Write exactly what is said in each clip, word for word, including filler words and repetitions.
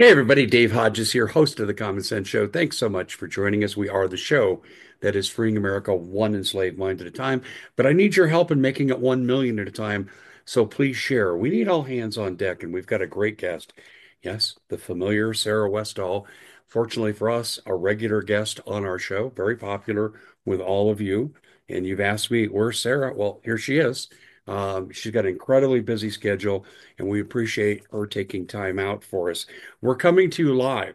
Hey everybody, Dave Hodges here, host of the Common Sense Show. Thanks so much for joining us. We are the show that is freeing America one enslaved mind at a time, but I need your help in making it one million at a time. So please share. We need all hands on deck, and we've got a great guest. Yes, the familiar Sarah Westall. Fortunately for us, a regular guest on our show, very popular with all of you. And you've asked me, where's Sarah? Well, here she is. Um, she's got an incredibly busy schedule, and we appreciate her taking time out for us. We're coming to you live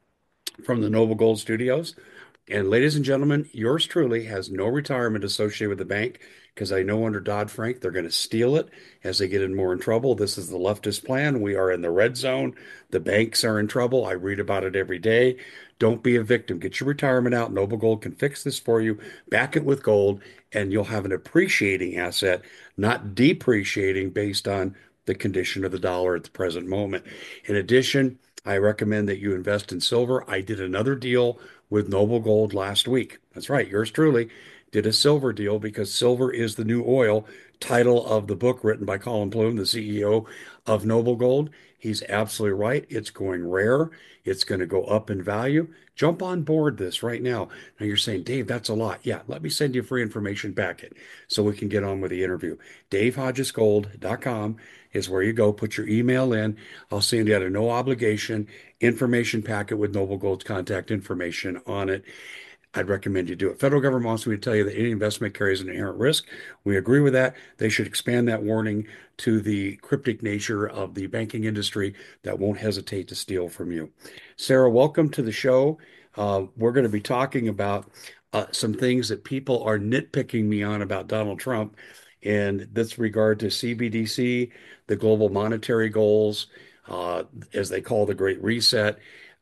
from the Noble Gold Studios. And ladies and gentlemen, yours truly has no retirement associated with the bank because I know under Dodd-Frank they're going to steal it as they get in more in trouble. This is the leftist plan. We are in the red zone. The banks are in trouble. I read about it every day. Don't be a victim. Get your retirement out. Noble Gold can fix this for you. Back it with gold, and you'll have an appreciating asset, not depreciating based on the condition of the dollar at the present moment. In addition, I recommend that you invest in silver. I did another deal with Noble Gold last week. That's right, yours truly did a silver deal because silver is the new oil. Title of the book written by Colin Plume, the C E O of Noble Gold. He's absolutely right. It's going rare. It's going to go up in value. Jump on board this right now. Now you're saying, Dave, that's a lot. Yeah, let me send you a free information packet so we can get on with the interview. dave hodges gold dot com is where you go. Put your email in. I'll send you out a no obligation information packet with Noble Gold's contact information on it. I'd recommend you do it. Federal government wants me to tell you that any investment carries an inherent risk. We agree with that. They should expand that warning to the cryptic nature of the banking industry that won't hesitate to steal from you. Sarah, welcome to the show. Uh, we're going to be talking about uh, some things that people are nitpicking me on about Donald Trump in this regard to C B D C, the global monetary goals, uh, as they call the Great Reset.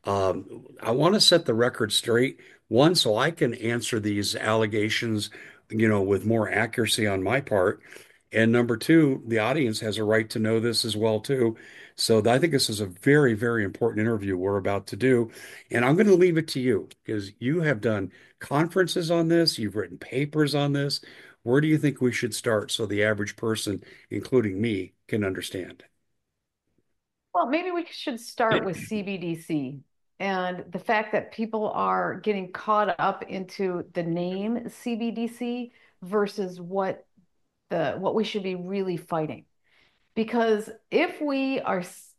Um, I want to set the record straight. One, so I can answer these allegations, you know, with more accuracy on my part. And number two, the audience has a right to know this as well, too. So I think this is a very, very important interview we're about to do. And I'm going to leave it to you because you have done conferences on this, you've written papers on this. Where do you think we should start so the average person, including me, can understand? Well, maybe we should start with C B D C and the fact that people are getting caught up into the name C B D C versus what the what we should be really fighting. Because if we are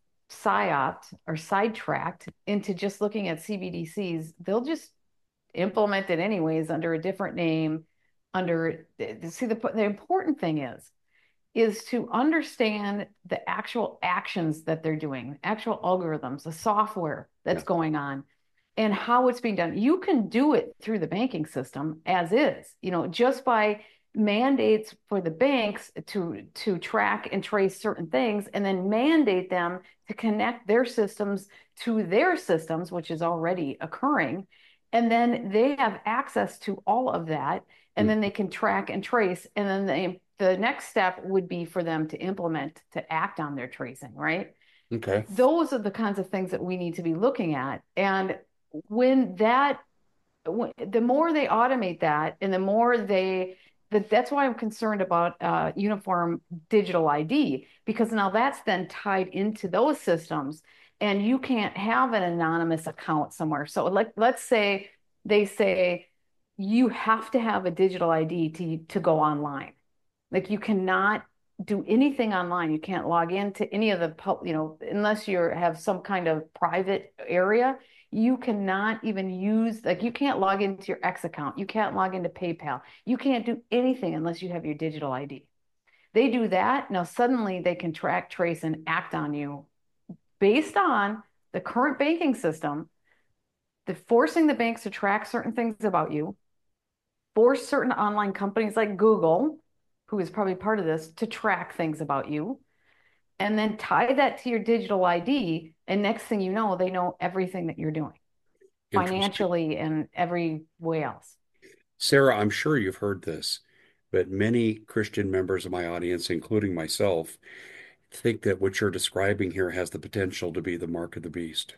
psyoped or sidetracked into just looking at C B D Cs, they'll just implement it anyways under a different name. Under see the the important thing is is to understand the actual actions that they're doing, actual algorithms, the software Yeah. that's going on, and how it's being done. You can do it through the banking system as is, you know, just by mandates for the banks to to track and trace certain things and then mandate them to connect their systems to their systems, which is already occurring. And then they have access to all of that, and Mm. then they can track and trace, and then they the next step would be for them to implement, to act on their tracing, right? Okay. Those are the kinds of things that we need to be looking at. And when that, when, the more they automate that and the more they, that that's why I'm concerned about uh, uniform digital I D, because now that's then tied into those systems and you can't have an anonymous account somewhere. So like, let's say they say you have to have a digital I D to, to go online. Like you cannot do anything online. You can't log into any of the, you know, unless you have some kind of private area. You cannot even use, like, you can't log into your X account. You can't log into PayPal. You can't do anything unless you have your digital I D. They do that. Now, suddenly they can track, trace, and act on you based on the current banking system, the forcing the banks to track certain things about you, force certain online companies like Google, who is probably part of this, to track things about you, and then tie that to your digital I D. And next thing you know, they know everything that you're doing Interesting. financially and every way else. Sarah, I'm sure you've heard this, but many Christian members of my audience, including myself, think that what you're describing here has the potential to be the mark of the beast.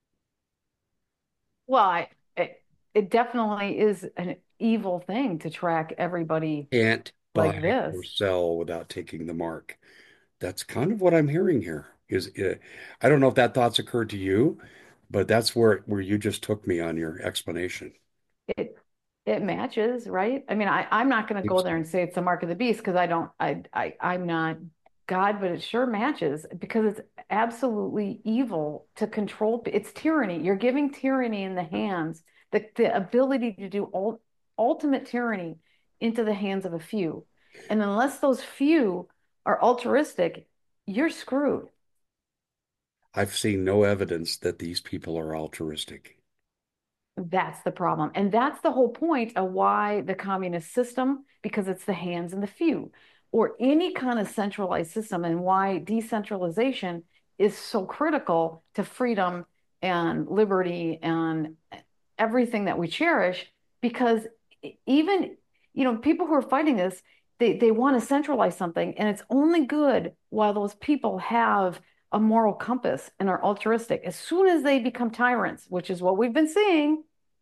Well, I, it, it definitely is an evil thing to track everybody Can't like buy this. or sell without taking the mark. That's kind of what I'm hearing here. Is uh, I don't know if that thought's occurred to you, but that's where where you just took me on your explanation. It it matches, right? I mean, I, I'm not going to go Seems there to. and say it's the mark of the beast because I don't, I, I, I'm not God, but it sure matches because it's absolutely evil to control. It's tyranny. You're giving tyranny in the hands, the, the ability to do ul ultimate tyranny into the hands of a few. And unless those few are altruistic, you're screwed. I've seen no evidence that these people are altruistic. That's the problem. And that's the whole point of why the communist system, because it's the hands and the few, or any kind of centralized system, and why decentralization is so critical to freedom and liberty and everything that we cherish. Because e, even, you know, people who are fighting this, they, they want to centralize something, and it's only good while those people have a moral compass and are altruistic. As soon as they become tyrants, which is what we've been seeing,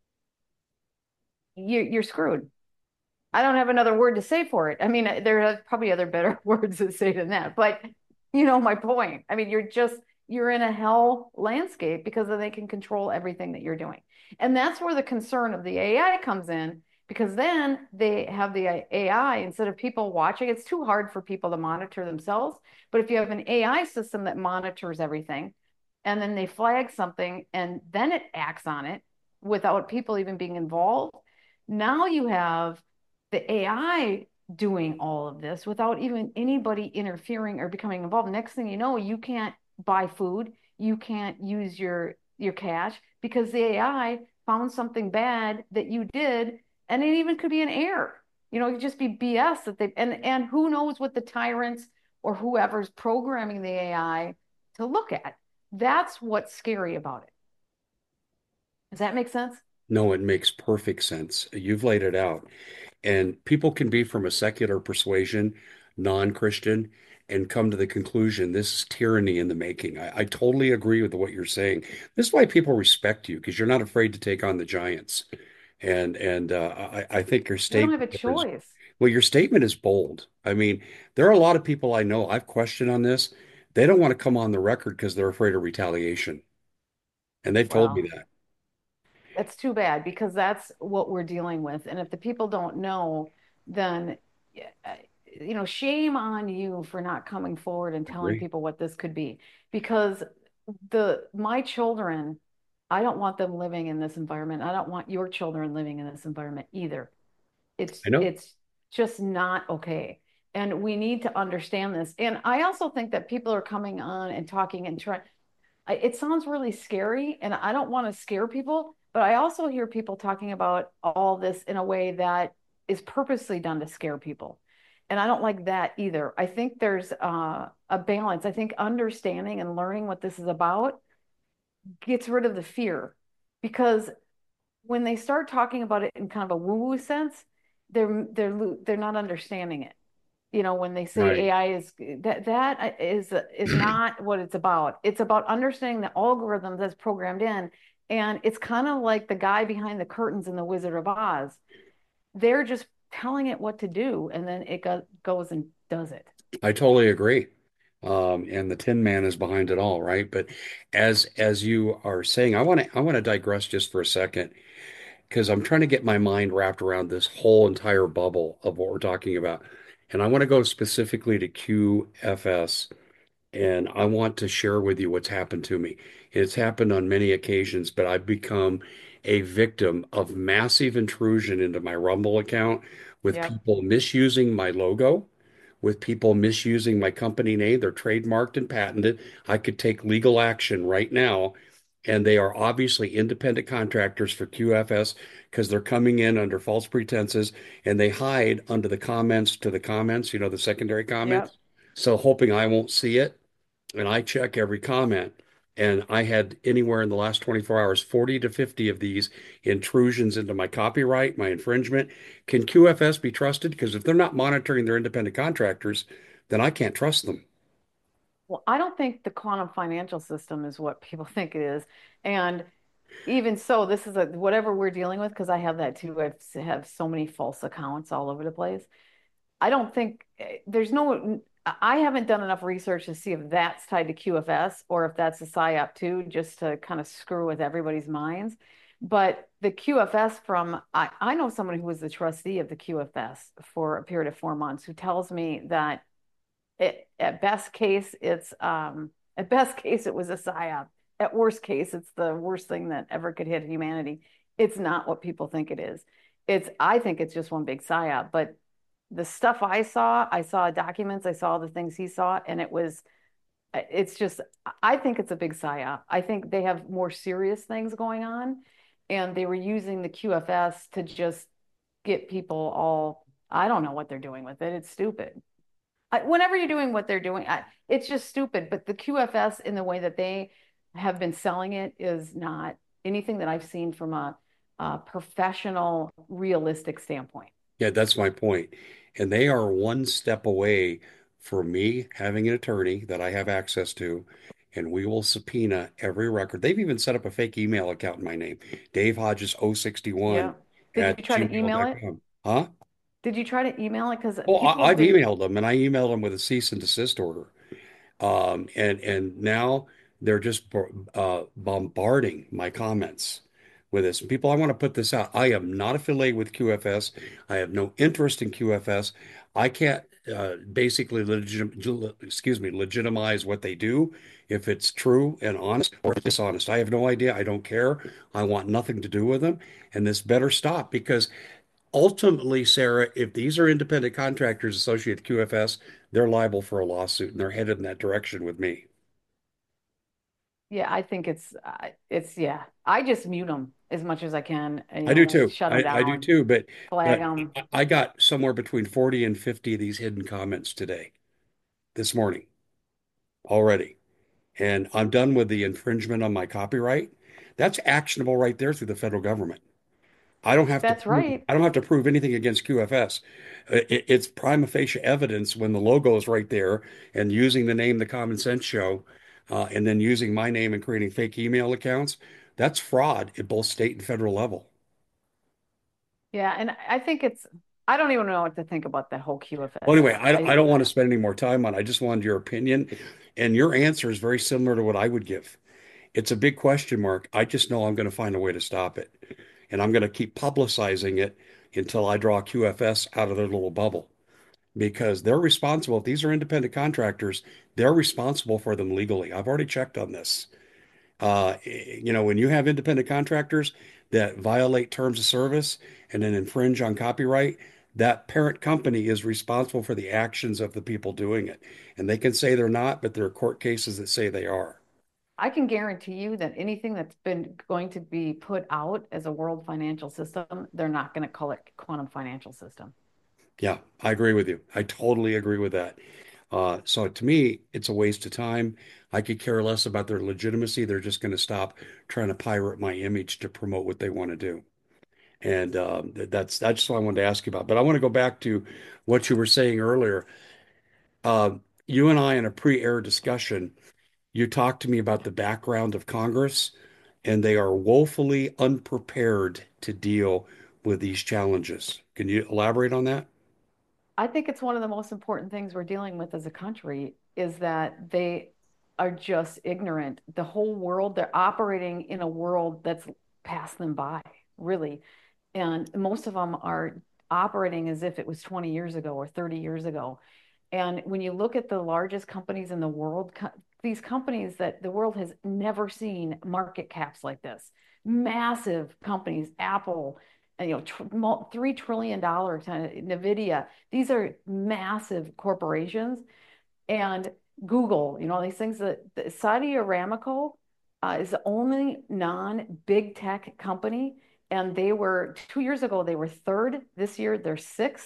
you're you're screwed. I don't have another word to say for it. I mean, there are probably other better words to say than that, but you know my point. I mean, you're just you're in a hell landscape because they can control everything that you're doing. And that's where the concern of the A I comes in because then they have the A I instead of people watching. It's too hard for people to monitor themselves. But if you have an A I system that monitors everything and then they flag something and then it acts on it without people even being involved, now you have the A I doing all of this without even anybody interfering or becoming involved. Next thing you know, you can't buy food, you can't use your your cash because the A I found something bad that you did, and it even could be an error. You know, it could just be B S that they and and who knows what the tyrants or whoever's programming the A I to look at. That's what's scary about it. Does that make sense? No, it makes perfect sense. You've laid it out. And people can be from a secular persuasion, non-Christian, and come to the conclusion this is tyranny in the making. I, I totally agree with what you're saying. This is why people respect you because you're not afraid to take on the giants. And and uh, I, I think your We don't have statement a there is choice. well, your statement is bold. I mean, there are a lot of people I know I've questioned on this. They don't want to come on the record because they're afraid of retaliation. And they've told me Well, that. that's too bad because that's what we're dealing with. And if the people don't know, then, uh, you know, shame on you for not coming forward and I telling agree. people what this could be. Because the my children, I don't want them living in this environment. I don't want your children living in this environment either. It's I know. it's just not okay. And we need to understand this. And I also think that people are coming on and talking and trying I, it sounds really scary, and I don't want to scare people, but I also hear people talking about all this in a way that is purposely done to scare people. And I don't like that either. I think there's uh, a balance. I think understanding and learning what this is about gets rid of the fear because when they start talking about it in kind of a woo-woo sense, they're they're they're not understanding it. You know, when they say Right. A I is that that is is not what it's about. It's about understanding the algorithm that's programmed in, and it's kind of like the guy behind the curtains in The Wizard of Oz. They're just telling it what to do, and then it go, goes and does it. I totally agree. Um, and the Tin Man is behind it all, right? But as as you are saying, I want to I want to digress just for a second because I'm trying to get my mind wrapped around this whole entire bubble of what we're talking about. And I want to go specifically to Q F S and I want to share with you what's happened to me. It's happened on many occasions, but I've become a victim of massive intrusion into my Rumble account with Yep, people misusing my logo, with people misusing my company name. They're trademarked and patented. I could take legal action right now. And they are obviously independent contractors for Q F S because they're coming in under false pretenses and they hide under the comments to the comments, you know, the secondary yep. comments. So hoping I won't see it and I check every comment. And I had anywhere in the last twenty-four hours, forty to fifty of these intrusions into my copyright, my infringement. Can Q F S be trusted? Because if they're not monitoring their independent contractors, then I can't trust them. Well, I don't think the quantum financial system is what people think it is, and even so, this is a whatever we're dealing with because I have that too. I have so many false accounts all over the place. I don't think eh, there's no. I haven't done enough research to see if that's tied to Q F S or if that's a psyop too, just to kind of screw with everybody's minds. But the Q F S from, I, I know someone who was the trustee of the Q F S for a period of four months who tells me that it, at best case, it's um, at best case, it was a psyop. At worst case, it's the worst thing that ever could hit humanity. It's not what people think it is. It's, I think it's just one big psyop, but the stuff I saw, I saw documents, I saw the things he saw, and it was, it's just, I think it's a big psyop. I think they have more serious things going on, and they were using the Q F S to just get people all, I don't know what they're doing with it. It's stupid. I, whenever you're doing what they're doing, I, it's just stupid. But the Q F S in the way that they have been selling it is not anything that I've seen from a, a professional, realistic standpoint. Yeah, that's my point. And they are one step away for me having an attorney that I have access to, and we will subpoena every record. They've even set up a fake email account in my name, Dave Hodges oh sixty-one Yeah. Did you at try to email it? gmail dot com. Huh? Did you try to email it? Because Well, people I, have I've been, emailed them and I emailed them with a cease and desist order. Um, and and now they're just uh, bombarding my comments with this. People, I want to put this out. I am not affiliated with Q F S. I have no interest in Q F S. I can't uh, basically legit, excuse me, legitimize what they do if it's true and honest or dishonest. I have no idea. I don't care. I want nothing to do with them. And this better stop because ultimately, Sarah, if these are independent contractors associated with Q F S, they're liable for a lawsuit and they're headed in that direction with me. yeah, I think it's, uh, it's, yeah. I just mute them as much as I can, and, you I do know, too. shut them I, I do down, too. But flag but them. I got somewhere between forty and fifty of these hidden comments today, this morning already. And I'm done with the infringement on my copyright. That's actionable right there through the federal government. I don't have to That's prove right. I don't have to prove anything against Q F S. Uh, It, it's prima facie evidence when the logo is right there and using the name The Common Sense Show, uh, and then using my name and creating fake email accounts. That's fraud at both state and federal level. Yeah, and I think it's, I don't even know what to think about the whole Q F S Well, anyway, stuff. I, I I, don't want to spend any more time on it. I just wanted your opinion, and your answer is very similar to what I would give. It's a big question mark. I just know I'm going to find a way to stop it, and I'm going to keep publicizing it until I draw Q F S out of their little bubble. Because they're responsible. If these are independent contractors, they're responsible for them legally. I've already checked on this. Uh, you know, when you have independent contractors that violate terms of service and then infringe on copyright, that parent company is responsible for the actions of the people doing it. And they can say they're not, but there are court cases that say they are. I can guarantee you that anything that's been going to be put out as a world financial system, they're not going to call it quantum financial system. Yeah, I agree with you. I totally agree with that. Uh, so to me, it's a waste of time. I could care less about their legitimacy. They're just going to stop trying to pirate my image to promote what they want to do. And um, that's that's what I wanted to ask you about. But I want to go back to what you were saying earlier. Uh, you and I, in a pre-air discussion, you talked to me about the background of Congress, and they are woefully unprepared to deal with these challenges. Can you elaborate on that? I think it's one of the most important things we're dealing with as a country is that they are just ignorant. The whole world, they're operating in a world that's passed them by, really. And most of them are operating as if it was twenty years ago or thirty years ago. And when you look at the largest companies in the world, co- these companies that the world has never seen market caps like this, massive companies, Apple, and, you know, tr three trillion dollar kind of Nvidia. These are massive corporations, and Google. You know, these things that that Saudi Aramco uh, is the only non-big tech company, and they were two years ago they were third. This year they're sixth.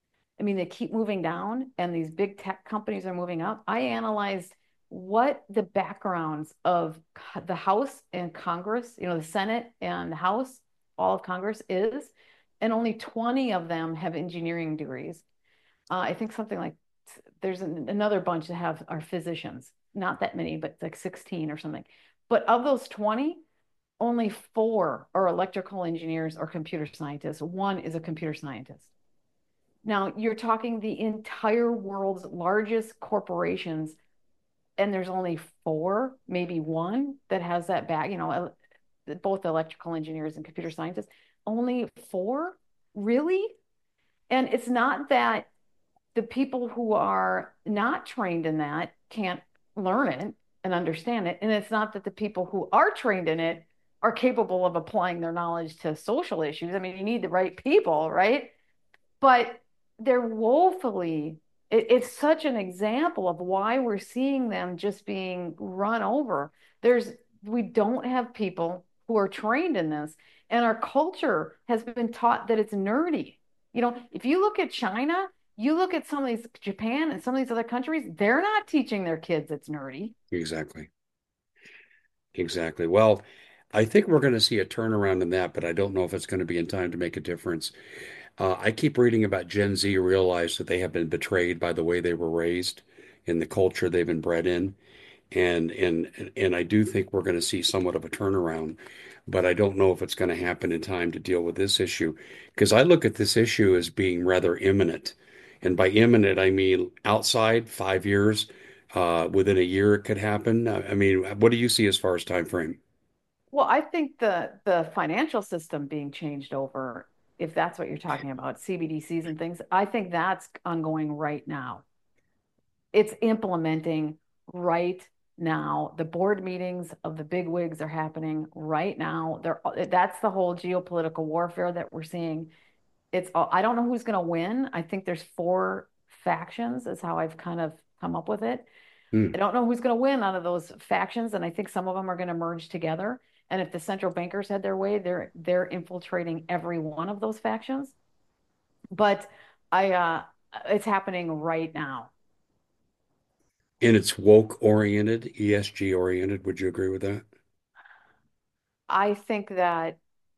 I mean, they keep moving down, and these big tech companies are moving up. I analyzed what the backgrounds of the House and Congress, you know, the Senate and the House, all of Congress is, and only twenty of them have engineering degrees. Uh, I think something like there's an, another bunch that have are physicians, not that many, but like sixteen or something. But of those twenty, only four are electrical engineers or computer scientists. One is a computer scientist. Now, you're talking the entire world's largest corporations, and there's only four, maybe one, that has that back, you know, both electrical engineers and computer scientists. Only four? Really? And it's not that the people who are not trained in that can't learn it and understand it. And it's not that the people who are trained in it are capable of applying their knowledge to social issues. I mean, you need the right people, right? But they're woefully, it, it's such an example of why we're seeing them just being run over. There's, we don't have people who are trained in this. And our culture has been taught that it's nerdy. You know, if you look at China, you look at some of these, Japan and some of these other countries, they're not teaching their kids it's nerdy. Exactly. Exactly. Well, I think we're going to see a turnaround in that, but I don't know if it's going to be in time to make a difference. Uh, I keep reading about Gen Z realize that they have been betrayed by the way they were raised in the culture they've been bred in. And and and I do think we're going to see somewhat of a turnaround, but I don't know if it's going to happen in time to deal with this issue because I look at this issue as being rather imminent. And by imminent, I mean outside five years, uh, within a year it could happen. I I mean, what do you see as far as time frame? Well, I think the the financial system being changed over, if that's what you're talking about, C B D Cs and things, I think that's ongoing right now. It's implementing right now. The board meetings of the big wigs are happening right now. They're, that's the whole geopolitical warfare that we're seeing. It's all, I don't know who's going to win. I think there's four factions, is how I've kind of come up with it. Hmm. I don't know who's going to win out of those factions, and I think some of them are going to merge together. And if the central bankers had their way, they're they're infiltrating every one of those factions. But I, uh, it's happening right now. And it's woke oriented, E S G oriented. Would you agree with that? I think that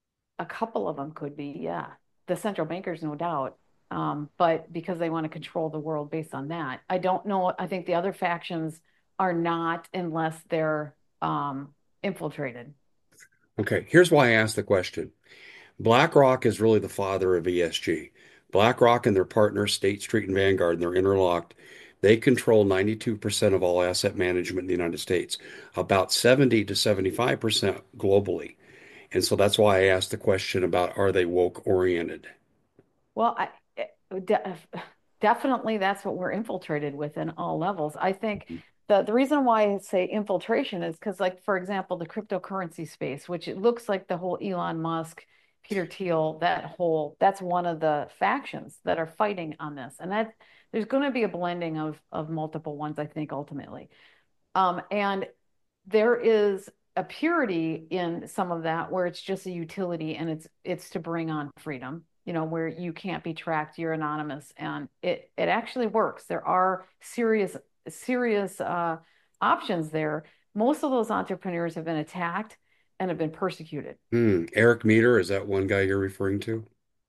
a couple of them could be, yeah. The central bankers, no doubt. Um, but because they want to control the world based on that. I don't know. I think the other factions are not unless they're um, infiltrated. Okay, here's why I asked the question. BlackRock is really the father of E S G. BlackRock and their partners, State Street and Vanguard, and they're interlocked. They control ninety-two percent of all asset management in the United States, about seventy to seventy-five percent globally. And so that's why I asked the question about are they woke oriented? Well, I, eh, de definitely that's what we're infiltrated with in all levels. I think the the reason why I say infiltration is because, like, for example, the cryptocurrency space, which it looks like the whole Elon Musk, Peter Thiel, that whole that's one of the factions that are fighting on this, and that there's going to be a blending of of multiple ones, I think, ultimately. Um, and there is a purity in some of that where it's just a utility and it's it's to bring on freedom, you know, where you can't be tracked, you're anonymous, and it it actually works. There are serious serious uh, options there. Most of those entrepreneurs have been attacked and have been persecuted. Hmm. Eric Meter, is that one guy you're referring to?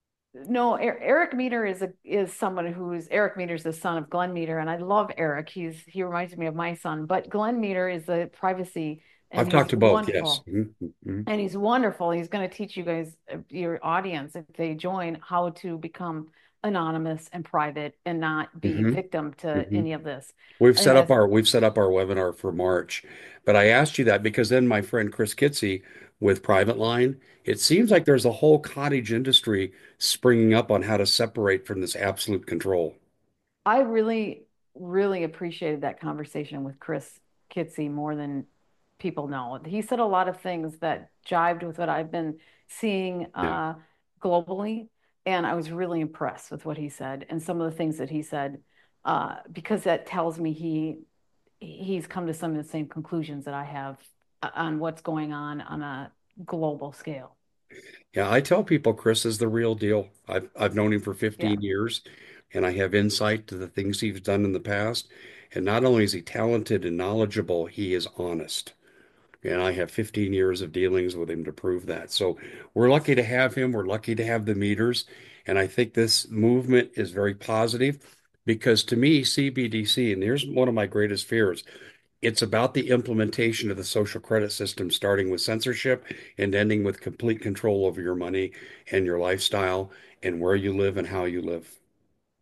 No, Er- Eric Meter is a is someone who's Eric Meter's the son of Glenn Meter, and I love Eric. He's he reminds me of my son, but Glenn Meter is the privacy, and I've talked he's to both, yes. wonderful. Mhm, mhm, And he's wonderful. He's going to teach you guys, uh, your audience, if they join, how to become anonymous and private and not be mhm, victim to mhm. any of this. We've I think set up that's, our we've set up our webinar for March, but I asked you that because then my friend Chris Kitsy with Private Line, it seems like there's a whole cottage industry springing up on how to separate from this absolute control. I really, really appreciated that conversation with Chris Kitsy more than people know. He said a lot of things that jived with what I've been seeing Yeah. uh, globally. And I was really impressed with what he said and some of the things that he said, uh, because that tells me he he's come to some of the same conclusions that I have uh, on what's going on on a global scale. Yeah, I tell people Chris is the real deal. I've I've known him for Yeah. fifteen years and I have insight to the things he's done in the past. And not only is he talented and knowledgeable, he is honest. And I have fifteen years of dealings with him to prove that. So we're lucky to have him. We're lucky to have the meters. And I think this movement is very positive because to me, C B D C, and here's one of my greatest fears, it's about the implementation of the social credit system, starting with censorship and ending with complete control over your money and your lifestyle and where you live and how you live.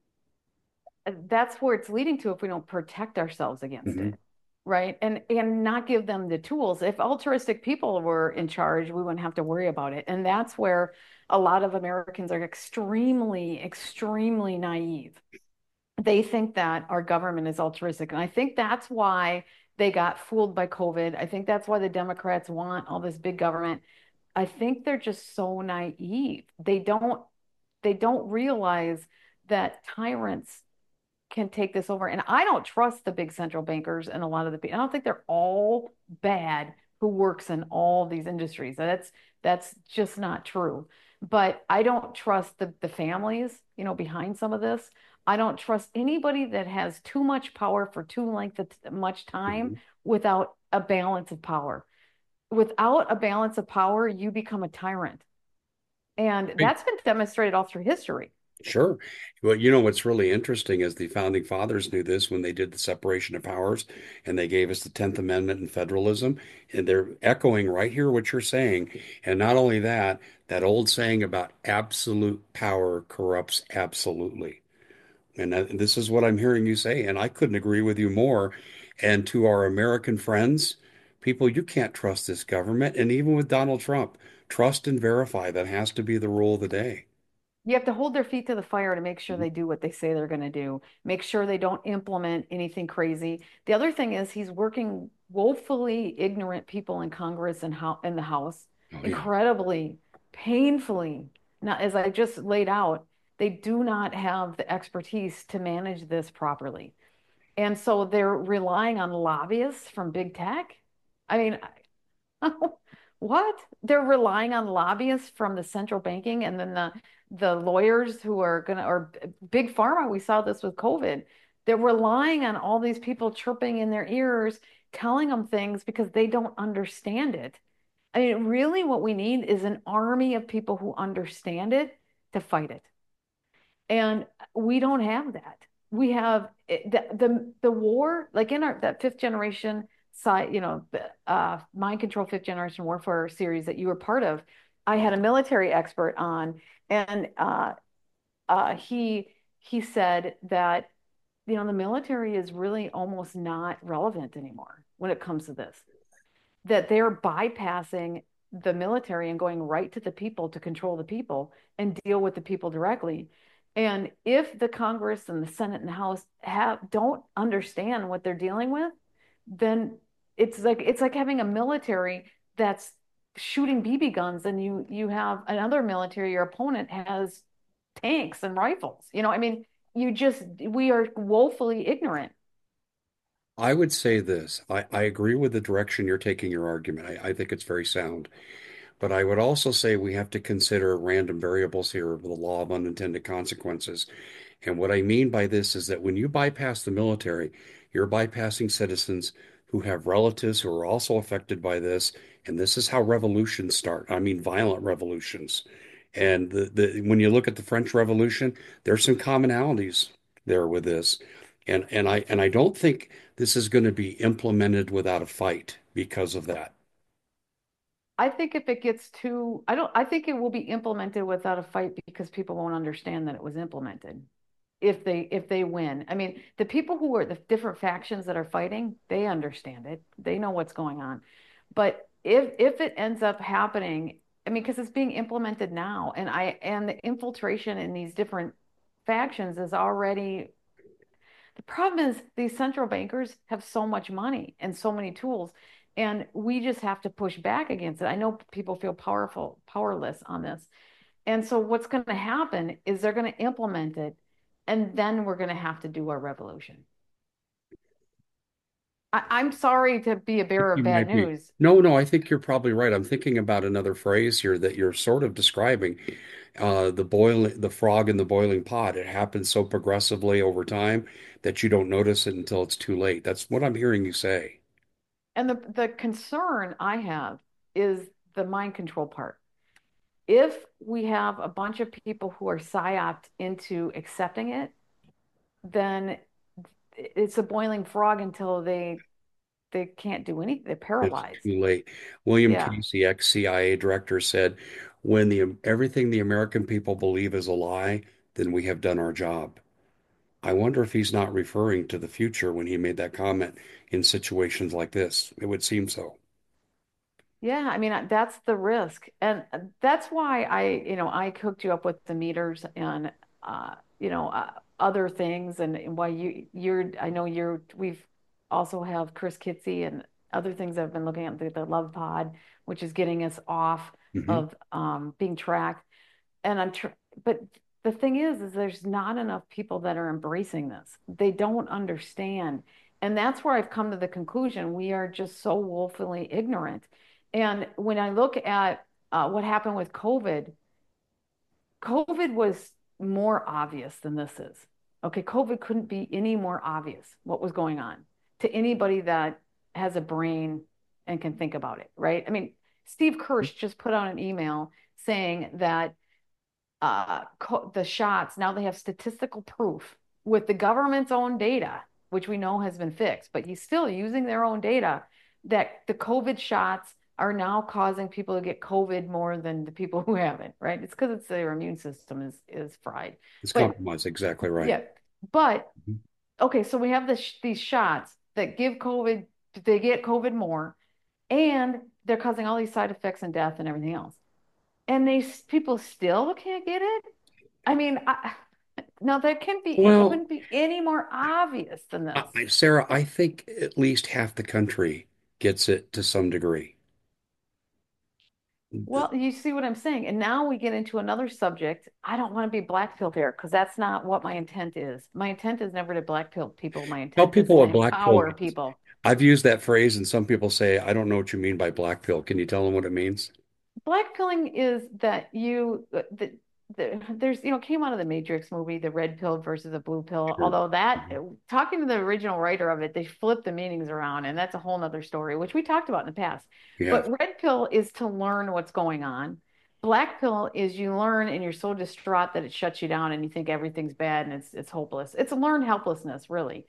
that's where it's leading to if we don't protect ourselves against Hmm. it, right? And and not give them the tools. If altruistic people were in charge, we wouldn't have to worry about it. And that's where a lot of Americans are extremely, extremely naive. They think that our government is altruistic. And I think that's why they got fooled by COVID. I think that's why the Democrats want all this big government. I think they're just so naive. They don't they don't realize that tyrants can take this over. And I don't trust the big central bankers and a lot of the people. I don't think they're all bad who works in all these industries. That's that's just not true. But I don't trust the the families, you know, behind some of this. I don't trust anybody that has too much power for too length of much time Hmm. without a balance of power. Without a balance of power, you become a tyrant. And Right. that's been demonstrated all through history. Sure. Well, you know what's really interesting is the founding fathers knew this when they did the separation of powers and they gave us the tenth Amendment and federalism. And they're echoing right here what you're saying. And not only that, that old saying about absolute power corrupts absolutely. And that, this is what I'm hearing you say. And I couldn't agree with you more. And to our American friends, people, you can't trust this government. And even with Donald Trump, trust and verify. That has to be the rule of the day. You have to hold their feet to the fire to make sure they do what they say they're going to do. Make sure they don't implement anything crazy. The other thing is he's working woefully ignorant people in Congress and how in the House, Oh, yeah. incredibly, painfully. Now, as I just laid out, they do not have the expertise to manage this properly. And so they're relying on lobbyists from big tech. I mean, what? They're relying on lobbyists from the central banking and then the the lawyers who are gonna or big pharma. We saw this with COVID. They're relying on all these people chirping in their ears, telling them things because they don't understand it. I mean, really, what we need is an army of people who understand it to fight it. And we don't have that. We have the the, the war, like in our that fifth generation side, you know, the uh, mind control fifth generation warfare series that you were part of. I had a military expert on, and uh, uh, he he said that you know the military is really almost not relevant anymore when it comes to this. That they're bypassing the military and going right to the people to control the people and deal with the people directly. And if the Congress and the Senate and the House have don't understand what they're dealing with, then it's like it's like having a military that's shooting B B guns and you you have another military, your opponent has tanks and rifles. You know, I mean, you just we are woefully ignorant. I would say this. I, I agree with the direction you're taking your argument. I, I think it's very sound. But I would also say we have to consider random variables here with the law of unintended consequences. And what I mean by this is that when you bypass the military, you're bypassing citizens who have relatives who are also affected by this. And this is how revolutions start. I mean, violent revolutions. And the, the when you look at the French Revolution, there's some commonalities there with this. And and I and I don't think this is going to be implemented without a fight because of that. I think if it gets too, I don't, I think it will be implemented without a fight because people won't understand that it was implemented. If they if they win. I mean, the people who are the different factions that are fighting, they understand it. They know what's going on. But if if it ends up happening, I mean, because it's being implemented now, and I and the infiltration in these different factions is already the problem is these central bankers have so much money and so many tools, and we just have to push back against it. I know people feel powerful, powerless on this. And so what's going to happen is they're going to implement it, and then we're going to have to do our revolution. I, I'm sorry to be a bearer of You bad might be. news. No, no, I think you're probably right. I'm thinking about another phrase here that you're sort of describing. Uh, the boiling, the frog in the boiling pot. It happens so progressively over time that you don't notice it until it's too late. That's what I'm hearing you say. And the, the concern I have is the mind control part. If we have a bunch of people who are psyoped into accepting it, then it's a boiling frog until they they can't do anything. They're It's paralyzed. too late. William Yeah. Casey, ex-C I A director, said, "When the everything the American people believe is a lie, then we have done our job." I wonder if he's not referring to the future when he made that comment in situations like this. It would seem so. Yeah, I mean, I- that's the risk. And uh, that's why I, you know, I hooked you up with the meters and, uh, you know, uh, other things. And, and why you, you're, I know you're, we've also have Chris Kitsy and other things I've been looking at, the, the Love Pod, which is getting us off Hmm. of um, being tracked. And I'm, tr but the thing is, is there's not enough people that are embracing this. They don't understand. And that's where I've come to the conclusion we are just so woefully ignorant. And when I look at uh, what happened with COVID, COVID was more obvious than this is. Okay, COVID couldn't be any more obvious what was going on to anybody that has a brain and can think about it, right? I mean, Steve Kirsch just put out an email saying that uh, co- the shots, now they have statistical proof with the government's own data, which we know has been fixed, but he's still using their own data that the COVID shots are now causing people to get COVID more than the people who haven't, right? It's because it's their immune system is is fried. It's But compromised. Exactly right. yeah, but Mhm. okay, so we have this these shots that give COVID, they get COVID more, and they're causing all these side effects and death and everything else. And they people still can't get it. I mean, I, no, that can't be, it Well, couldn't be any more obvious than I, this. I- Sarah, I think at least half the country gets it to some degree. The- Well, you see what I'm saying? And now we get into another subject. I don't want to be black pilled here because that's not what my intent is. My intent is never to black pill people. My Tell intent is people to what black pill empower means. people. I've used that phrase, and some people say, I don't know what you mean by black pill. Can you tell them what it means? Black pilling is that you uh, the, the, there's you know came out of the Matrix movie, the red pill versus the blue pill. Sure. Although that Mhm. talking to the original writer of it, they flipped the meanings around, and that's a whole nother story, which we talked about in the past. We have. But red pill is to learn what's going on. Black pill is you learn and you're so distraught that it shuts you down and you think everything's bad and it's it's hopeless. It's a learned helplessness, really.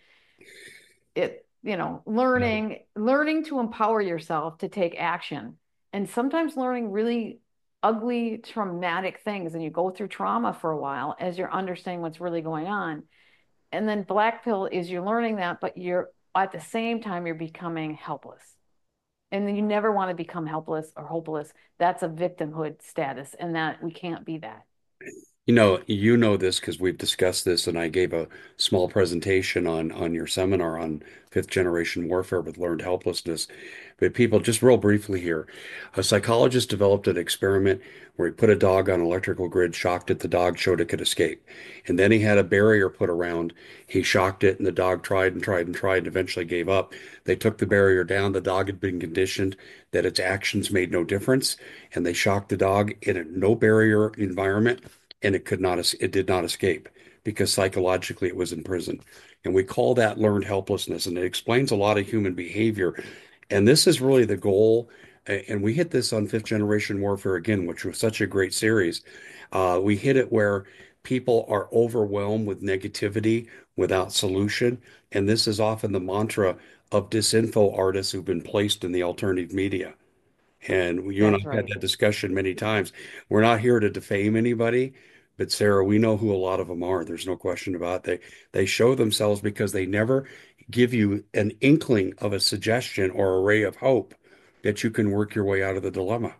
It, you know, Yeah. learning learning to empower yourself to take action and sometimes learning really ugly traumatic things and you go through trauma for a while as you're understanding what's really going on. And then black pill is you're learning that, but you're at the same time you're becoming helpless. And then you never want to become helpless or hopeless. That's a victimhood status, and that we can't be that. You know, you know this because we've discussed this, and I gave a small presentation on on your seminar on fifth generation warfare with learned helplessness. But people, just real briefly here, a psychologist developed an experiment where he put a dog on an electrical grid, shocked it, the dog showed it could escape. And then he had a barrier put around. He shocked it, and the dog tried and tried and tried and eventually gave up. They took the barrier down. The dog had been conditioned that its actions made no difference, and they shocked the dog in a no barrier environment and it could not, it did not escape because psychologically it was in prison. And we call that learned helplessness. And it explains a lot of human behavior. And this is really the goal. And we hit this on Fifth Generation Warfare again, which was such a great series. Uh, we hit it where people are overwhelmed with negativity without solution. And this is often the mantra of disinfo artists who've been placed in the alternative media. And you and I That's have had right. that discussion many times. We're not here to defame anybody, but Sarah, we know who a lot of them are. There's no question about it. They they show themselves because they never give you an inkling of a suggestion or a ray of hope that you can work your way out of the dilemma.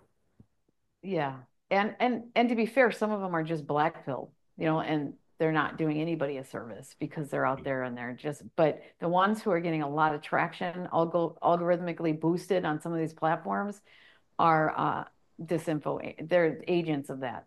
Yeah. And and and to be fair, some of them are just black pill, you know, and they're not doing anybody a service because they're out there and they're just, but the ones who are getting a lot of traction, algo algorithmically boosted on some of these platforms are uh disinfo. They're agents of that.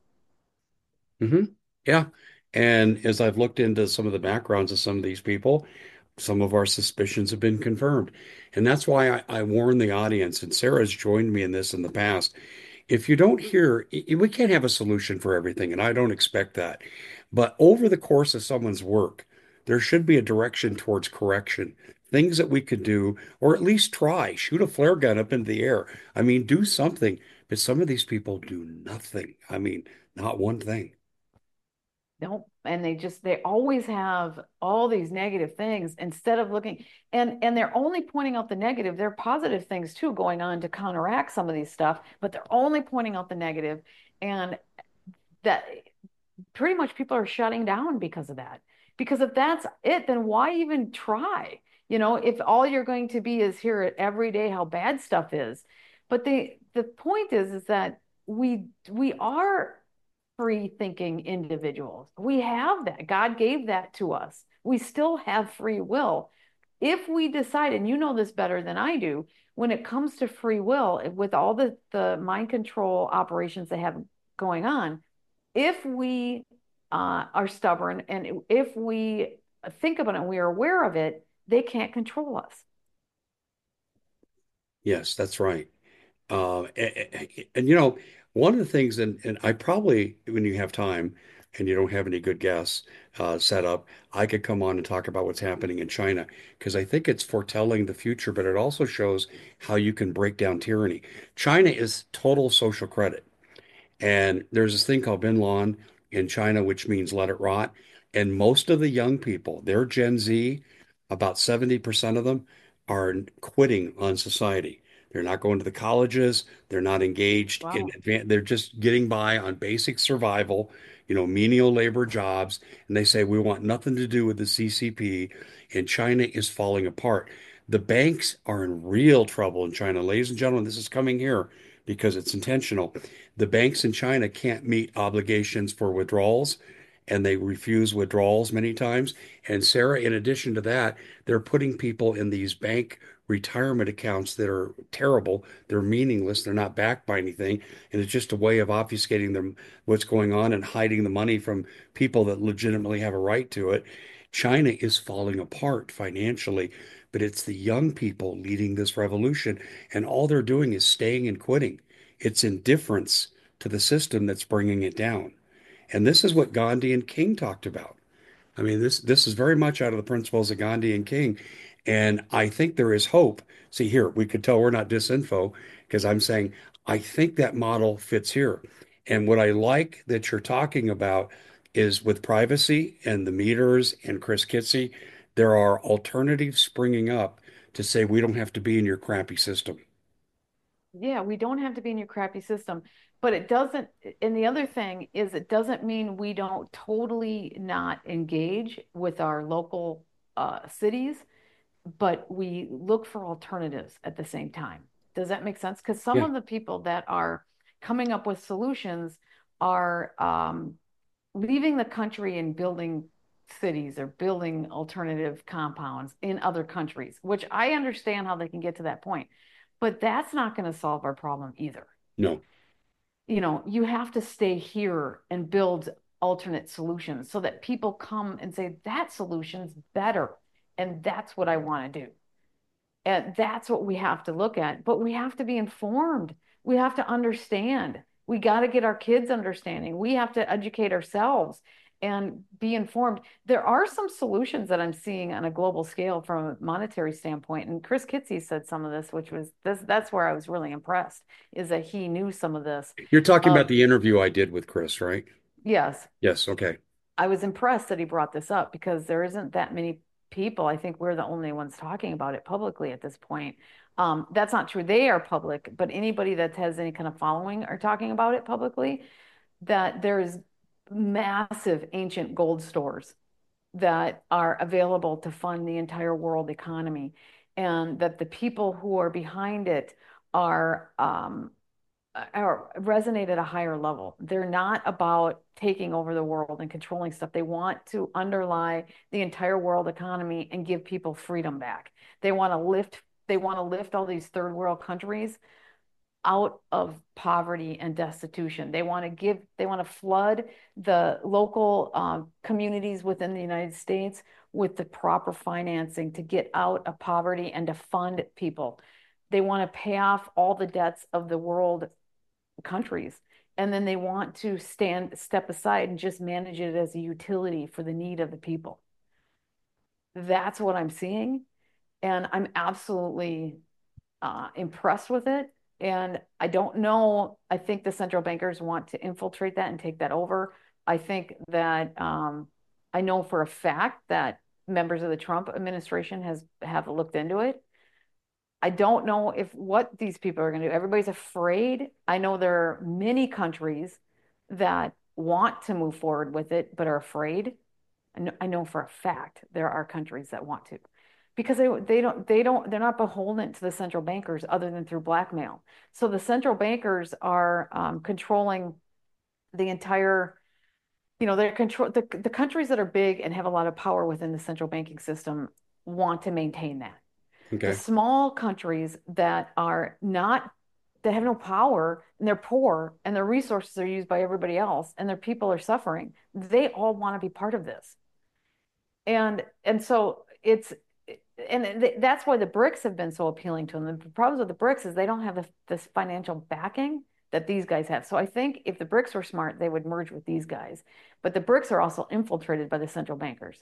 Hmm. Yeah. And as I've looked into some of the backgrounds of some of these people, some of our suspicions have been confirmed. And that's why I, I warn the audience, and Sarah's joined me in this in the past. If you don't hear, we can't have a solution for everything, and I don't expect that. But over the course of someone's work, there should be a direction towards correction, things that we could do, or at least try, shoot a flare gun up into the air. I mean, do something. But some of these people do nothing. I mean, not one thing. Nope. And they just they always have all these negative things instead of looking and and they're only pointing out the negative. There are positive things too going on to counteract some of these stuff, but they're only pointing out the negative, and that pretty much people are shutting down because of that. Because if that's it, then why even try? You know, if all you're going to be is here every day how bad stuff is. But the the point is is that we we are free thinking individuals. We have that. God gave that to us. We still have free will. If we decide, and you know this better than I do, when it comes to free will, with all the, the mind control operations they have going on, if we uh, are stubborn and if we think about it and we are aware of it, they can't control us. Yes, that's right. Uh, and, and, you know, one of the things, and, and I probably, when you have time and you don't have any good guests uh, set up, I could come on and talk about what's happening in China because I think it's foretelling the future, but it also shows how you can break down tyranny. China is total social credit. And there's this thing called Bin Laden in China, which means let it rot. And most of the young people, they're Gen Z, about seventy percent of them are quitting on society. They're not going to the colleges. They're not engaged in Wow. advan They're just getting by on basic survival, you know, menial labor jobs. And they say, we want nothing to do with the C C P. And China is falling apart. The banks are in real trouble in China. Ladies and gentlemen, this is coming here because it's intentional. The banks in China can't meet obligations for withdrawals, and they refuse withdrawals many times. And Sarah, in addition to that, they're putting people in these bank retirement accounts that are terrible. They're meaningless. They're not backed by anything. And it's just a way of obfuscating them what's going on and hiding the money from people that legitimately have a right to it. China is falling apart financially, but it's the young people leading this revolution, and all they're doing is staying and quitting. It's indifference to the system that's bringing it down. And this is what Gandhi and King talked about. I mean, this this is very much out of the principles of Gandhi and King. And I think there is hope. See, here, we could tell we're not disinfo because I'm saying I think that model fits here. And what I like that you're talking about is with privacy and the meters and Chris Kitsy, there are alternatives springing up to say we don't have to be in your crappy system. Yeah, we don't have to be in your crappy system, but it doesn't. And the other thing is, it doesn't mean we don't totally not engage with our local uh, cities, but we look for alternatives at the same time. Does that make sense? Because some Yeah. of the people that are coming up with solutions are um, leaving the country and building cities or building alternative compounds in other countries, which I understand how they can get to that point. But that's not going to solve our problem either. No. You know, you have to stay here and build alternate solutions so that people come and say, that solution's better. And that's what I want to do. And that's what we have to look at. But we have to be informed. We have to understand. We got to get our kids understanding. We have to educate ourselves and be informed. There are some solutions that I'm seeing on a global scale from a monetary standpoint. And Chris Kitsy said some of this, which was this, that's where I was really impressed, is that he knew some of this. You're talking about Of the interview I did with Chris, right? yes, Yes. Okay. I was impressed that he brought this up because there isn't that many people. I think we're the only ones talking about it publicly at this point. Um, that's not true. They are public, but anybody that has any kind of following are talking about it publicly. That there's massive ancient gold stores that are available to fund the entire world economy, and that the people who are behind it are um, or resonate at a higher level. They're not about taking over the world and controlling stuff. They want to underlie the entire world economy and give people freedom back. They want to lift they want to lift all these third world countries out of poverty and destitution. They want to give they want to flood the local um, communities within the United States with the proper financing to get out of poverty and to fund people. They want to pay off all the debts of the world countries. And then they want to stand, step aside and just manage it as a utility for the need of the people. That's what I'm seeing. And I'm absolutely uh, impressed with it. And I don't know, I think the central bankers want to infiltrate that and take that over. I think that um, I know for a fact that members of the Trump administration has have looked into it. I don't know if what these people are going to do. Everybody's afraid. I know there are many countries that want to move forward with it, but are afraid. I know, I know for a fact there are countries that want to because they they don't they don't they're not beholden to the central bankers other than through blackmail. So the central bankers are um, controlling the entire, you know, they're control the, the countries that are big and have a lot of power within the central banking system want to maintain that. The Okay. small countries that are not that have no power and they're poor and their resources are used by everybody else and their people are suffering, they all want to be part of this. And and so it's and that's why the BRICS have been so appealing to them. The problems with the BRICS is they don't have this, this financial backing that these guys have. So I think if the BRICS were smart, they would merge with these guys. But the BRICS are also infiltrated by the central bankers.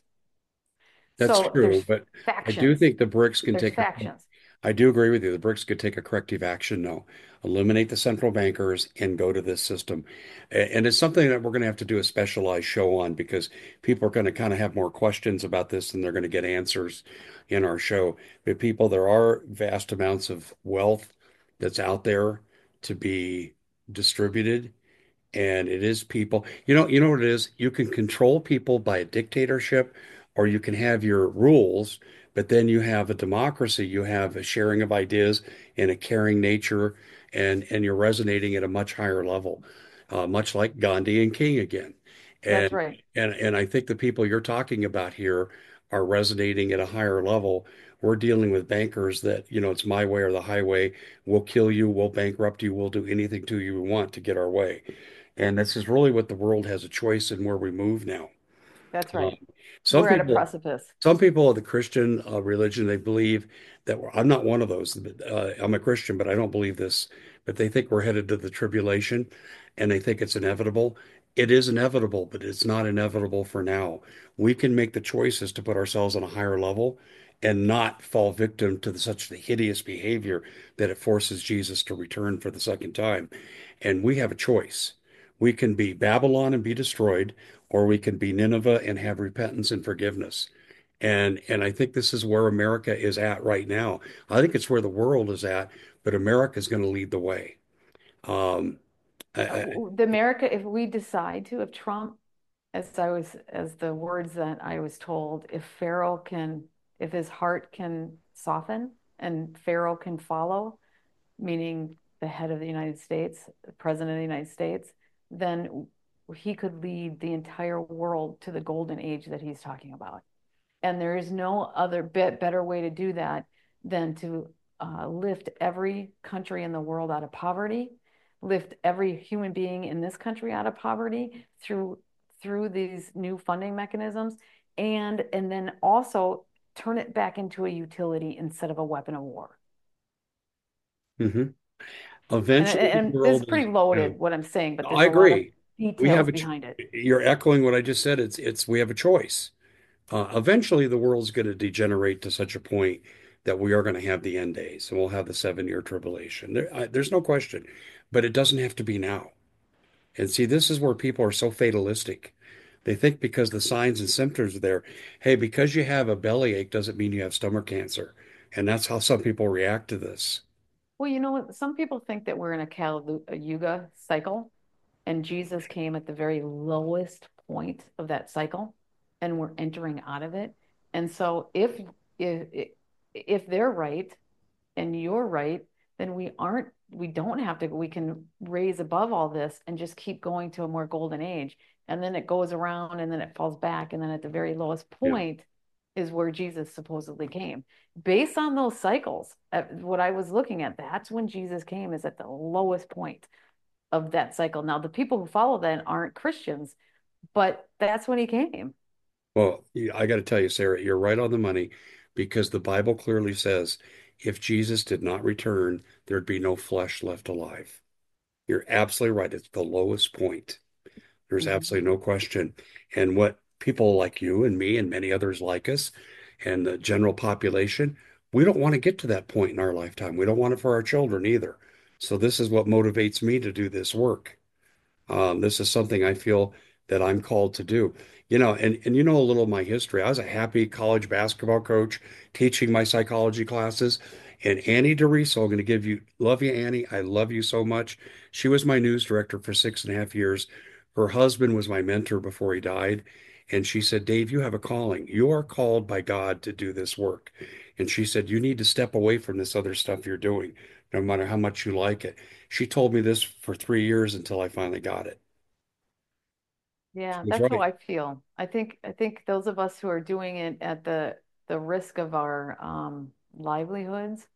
That's So there's true, but I do factions. think the BRICS can There's take a, factions. I do agree with you. The BRICS could take a corrective action now, eliminate the central bankers and go to this system. A- And it's something that we're going to have to do a specialized show on because people are going to kind of have more questions about this than they're going to get answers in our show. But people, there are vast amounts of wealth that's out there to be distributed. And it is people. You know, you know what it is? You can control people by a dictatorship, or you can have your rules, but then you have a democracy. You have a sharing of ideas and a caring nature, and and you're resonating at a much higher level, uh, much like Gandhi and King again. That's And right. and and I think the people you're talking about here are resonating at a higher level. We're dealing with bankers that, you know, it's my way or the highway. We'll kill you, we'll bankrupt you, we'll do anything to you we want to get our way. And this is really what the world has a choice in where we move now. That's Um, right. some We're at a people, precipice. some people of the Christian uh, religion, they believe that we're, I'm not one of those. Uh, I'm a Christian, but I don't believe this. But they think we're headed to the tribulation, and they think it's inevitable. It is inevitable, but it's not inevitable for now. We can make the choices to put ourselves on a higher level and not fall victim to the, such the hideous behavior that it forces Jesus to return for the second time. And we have a choice. We can be Babylon and be destroyed, or we can be Nineveh and have repentance and forgiveness. And and I think this is where America is at right now. I think it's where the world is at, but America is going to lead the way. Um, I, Uh, I, The America, if we decide to, if Trump, as I was, as the words that I was told, if Pharaoh can, if his heart can soften and Pharaoh can follow, meaning the head of the United States, the president of the United States, then he could lead the entire world to the golden age that he's talking about. And there is no other bit better way to do that than to uh, lift every country in the world out of poverty, lift every human being in this country out of poverty through through these new funding mechanisms, and and then also turn it back into a utility instead of a weapon of war. mhm. And, Eventually, the and this is world is, pretty you know, loaded what I'm saying, but I there's a lot of agree. We have details a, ch- behind it. you're echoing what I just said. It's, it's, we have a choice. Uh, eventually, the world's going to degenerate to such a point that we are going to have the end days and we'll have the seven year tribulation. There, I, there's no question, but it doesn't have to be now. And see, this is where people are so fatalistic. They think because the signs and symptoms are there, hey, because you have a bellyache doesn't mean you have stomach cancer. And that's how some people react to this. Well, you know what? Some people think that we're in a Kali Yuga cycle, and Jesus came at the very lowest point of that cycle, and we're entering out of it. And so, if if if they're right and you're right, then we aren't. We don't have to. We can raise above all this and just keep going to a more golden age. And then it goes around, and then it falls back, and then at the very lowest Yeah. point is where Jesus supposedly came. Based on those cycles, what I was looking at, that's when Jesus came, is at the lowest point of that cycle. Now, the people who follow that aren't Christians, but that's when he came. Well, I got to tell you, Sarah, you're right on the money because the Bible clearly says if Jesus did not return, there'd be no flesh left alive. You're absolutely right. It's the lowest point. There's Mhm. absolutely no question. And what people like you and me and many others like us and the general population, we don't want to get to that point in our lifetime. We don't want it for our children either. So this is what motivates me to do this work. Um, this is something I feel that I'm called to do. You know, and, and you know a little of my history. I was a happy college basketball coach teaching my psychology classes. And Annie DeRiso, I'm going to give you, love you, Annie. I love you so much. She was my news director for six and a half years. Her husband was my mentor before he died. And she said, Dave, you have a calling. You are called by God to do this work. And she said, you need to step away from this other stuff you're doing, no matter how much you like it. She told me this for three years until I finally got it. She Yeah, was that's how right. I feel. I think I think those of us who are doing it at the the risk of our um, livelihoods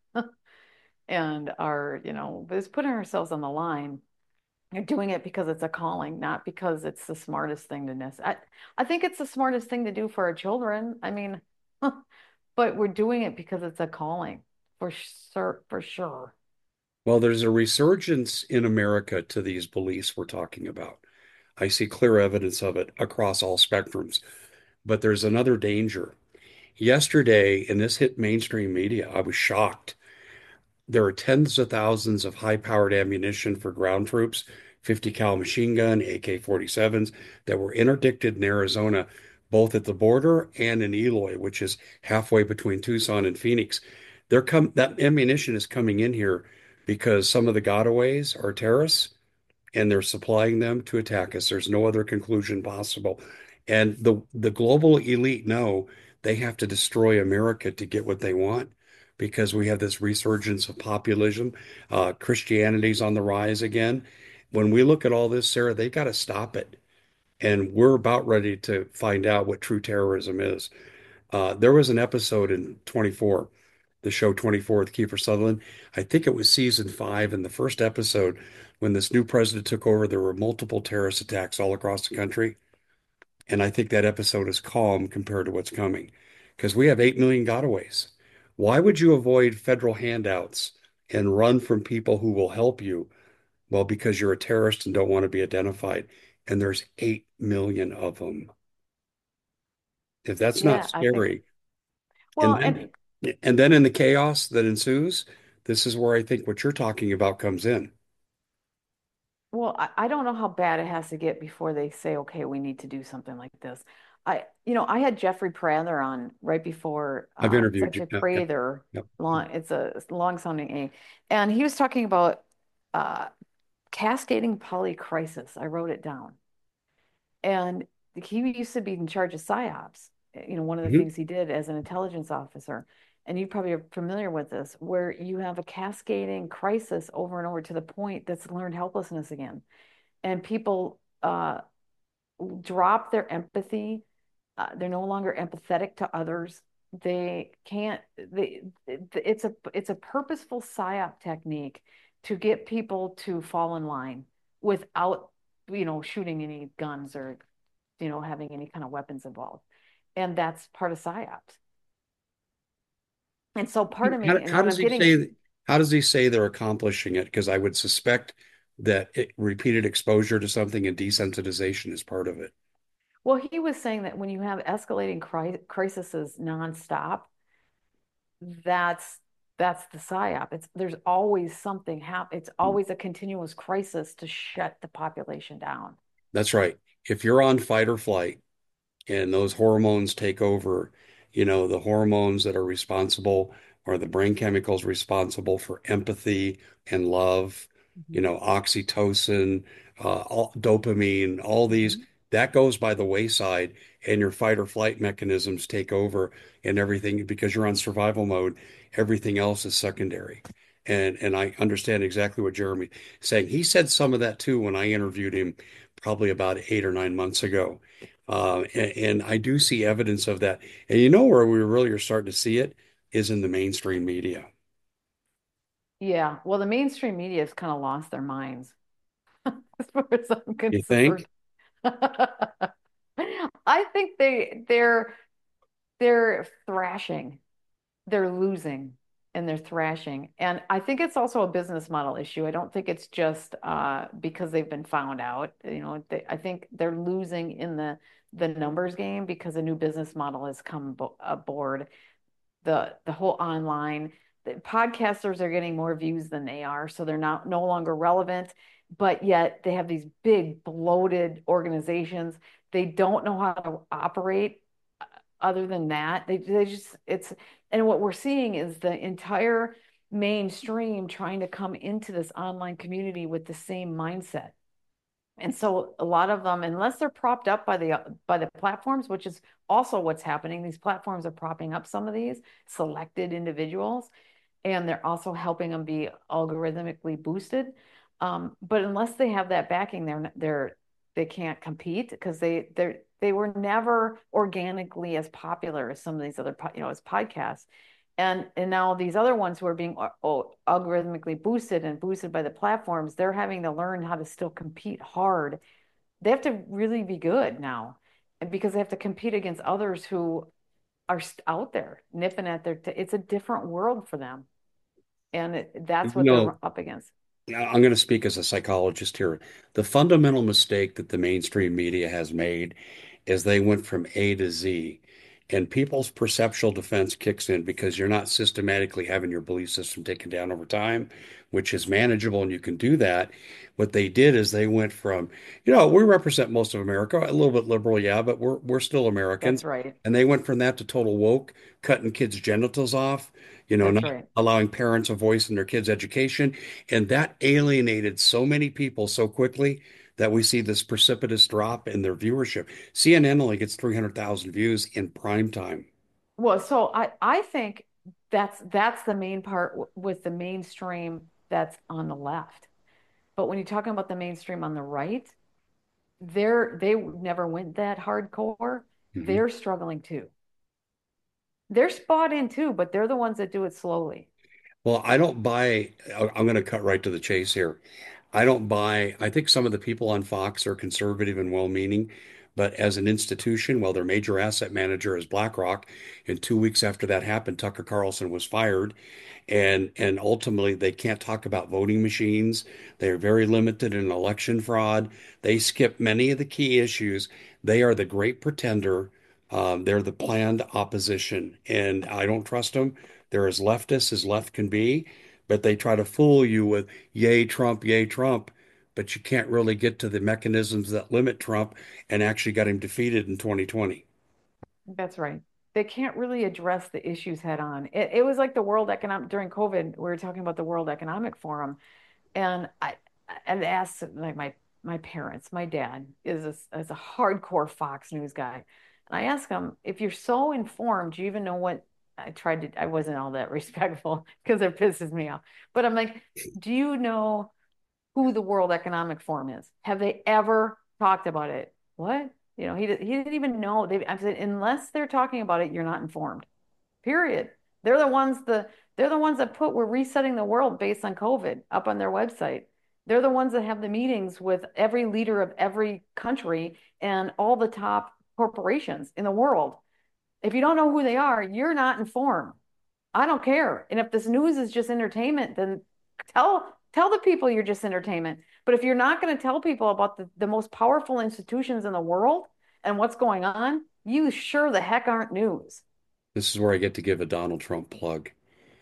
and our, you know, just putting ourselves on the line, are doing it because it's a calling, not because it's the smartest thing to miss. I I think it's the smartest thing to do for our children. I mean, but we're doing it because it's a calling for sure, for sure. Well, there's a resurgence in America to these beliefs we're talking about. I see clear evidence of it across all spectrums. But there's another danger. Yesterday, and this hit mainstream media, I was shocked. There are tens of thousands of high-powered ammunition for ground troops, fifty cal machine gun, A K forty-sevens, that were interdicted in Arizona, both at the border and in Eloy, which is halfway between Tucson and Phoenix. They're come that ammunition is coming in here because some of the gotaways are terrorists and they're supplying them to attack us. There's no other conclusion possible. And the the global elite know they have to destroy America to get what they want because we have this resurgence of populism. Uh, Christianity's on the rise again. When we look at all this, Sarah, they got to stop it. And we're about ready to find out what true terrorism is. Uh, there was an episode in twenty-four, the show twenty-four with Kiefer Sutherland. I think it was season five. In the first episode, when this new president took over, there were multiple terrorist attacks all across the country. And I think that episode is calm compared to what's coming because we have eight million gotaways. Why would you avoid federal handouts and run from people who will help you? Well, because you're a terrorist and don't want to be identified. And there's eight million of them. If that's not Yeah, I think. scary, and Well, and then and then in the chaos that ensues, this is where I think what you're talking about comes in. well, I, I don't know how bad it has to get before they say, okay, we need to do something like this. I, you know, I had Jeffrey Prather on right before, I've uh, it's interviewed you. actually Yep, yep, Prather, yep. long, it's a long sounding A. And he was talking about uh, cascading polycrisis. I wrote it down. And he used to be in charge of PSYOPs, you know, one of the Mhm. things he did as an intelligence officer. And you probably are familiar with this, where you have a cascading crisis over and over to the point that's learned helplessness again. And people uh, drop their empathy. Uh, they're no longer empathetic to others. They can't. They, it's a it's a purposeful psyop technique to get people to fall in line without, you know, shooting any guns or, you know, having any kind of weapons involved. And that's part of psyops. And so part of How, me, and how what does I'm he getting, say how does he say they're accomplishing it? Because I would suspect that it, repeated exposure to something and desensitization is part of it. well, he was saying that when you have escalating cri crises nonstop, that's that's the psyop. It's there's always something happen. It's always a continuous crisis to shut the population down. That's right. If you're on fight or flight, and those hormones take over. You know, the hormones that are responsible are the brain chemicals responsible for empathy and love, you Mhm. know, oxytocin, uh, all, dopamine, all these, Mhm. that goes by the wayside, and your fight or flight mechanisms take over and everything because you're on survival mode. Everything else is secondary. And and I understand exactly what Jeremy is saying. He said some of that too when I interviewed him probably about eight or nine months ago. Uh, and, and I do see evidence of that. And you know where we really are starting to see it is in the mainstream media. Yeah, well, the mainstream media has kind of lost their minds as far as I'm You concerned. think? I think they they're they're thrashing. They're losing and they're thrashing. And I think it's also a business model issue. I don't think it's just uh, because they've been found out. You know, they, I think they're losing in the the numbers game because a new business model has come bo aboard. The the whole online the podcasters are getting more views than they are, so they're not no longer relevant. But yet they have these big bloated organizations. They don't know how to operate other than that. They they just it's and what we're seeing is the entire mainstream trying to come into this online community with the same mindset. And so a lot of them, unless they're propped up by the by the platforms, which is also what's happening, these platforms are propping up some of these selected individuals, and they're also helping them be algorithmically boosted. Um, but unless they have that backing, they're they're they can't compete because they they they were never organically as popular as some of these other you know as podcasts. And and now these other ones who are being oh, algorithmically boosted and boosted by the platforms, they're having to learn how to still compete hard. They have to really be good now, and because they have to compete against others who are out there nipping at their. T- it's a different world for them, and it, You that's what they're know, up against. I'm going to speak as a psychologist here. The fundamental mistake that the mainstream media has made is they went from A to Z, and people's perceptual defense kicks in because you're not systematically having your belief system taken down over time, which is manageable, and you can do that. What they did is they went from, you know, we represent most of America, a little bit liberal, yeah, but we're we're still That's Americans. right. And they went from that to total woke, cutting kids' genitals off, you know, That's not right. allowing parents a voice in their kids' education. And that alienated so many people so quickly that we see this precipitous drop in their viewership. C N N only gets three hundred thousand views in prime time. Well, so I I think that's that's the main part w- with the mainstream that's on the left. But when you're talking about the mainstream on the right, they're they never went that hardcore. Mhm. They're struggling too. They're spot in too, but they're the ones that do it slowly. Well, I don't buy, I- I'm going to cut right to the chase here. I don't buy, I think some of the people on Fox are conservative and well-meaning, but as an institution, well, their major asset manager is BlackRock. And two weeks after that happened, Tucker Carlson was fired. And and ultimately they can't talk about voting machines. They're very limited in election fraud. They skip many of the key issues. They are the great pretender. Um, they're the planned opposition, and I don't trust them. They're as leftist as left can be, but they try to fool you with yay Trump, yay Trump. But you can't really get to the mechanisms that limit Trump and actually got him defeated in twenty twenty. That's right. They can't really address the issues head on. It, it was like the World Economic during COVID, we were talking about the World Economic Forum, and I and asked like my my parents, my dad is a, is a hardcore Fox News guy, and I asked him if you're so informed, do you even know what I tried to? I wasn't all that respectful because it pisses me off, but I'm like, do you know who the World Economic Forum is? Have they ever talked about it? What? You know, he he didn't even know. They I said unless they're talking about it, you're not informed. Period. They're the ones the they're the ones that put we're resetting the world based on COVID up on their website. They're the ones that have the meetings with every leader of every country and all the top corporations in the world. If you don't know who they are, you're not informed. I don't care. And if this news is just entertainment, then tell tell the people you're just entertainment. But if you're not going to tell people about the, the most powerful institutions in the world and what's going on, you sure the heck aren't news. This is where I get to give a Donald Trump plug.